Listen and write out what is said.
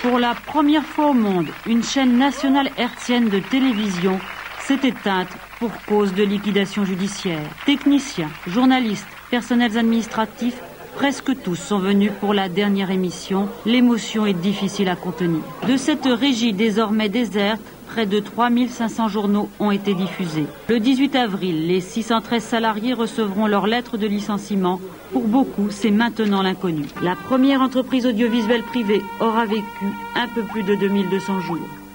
Pour la première fois au monde, une chaîne nationale hertzienne de télévision s'est éteinte pour cause de liquidation judiciaire. Techniciens, journalistes, personnels administratifs, presque tous sont venus pour la dernière émission. L'émotion est difficile à contenir. De cette régie désormais déserte, près de 3500 journaux ont été diffusés. Le 18 avril, les 613 salariés recevront leur lettre de licenciement. Pour beaucoup, c'est maintenant l'inconnu. La première entreprise audiovisuelle privée aura vécu un peu plus de 2200 jours.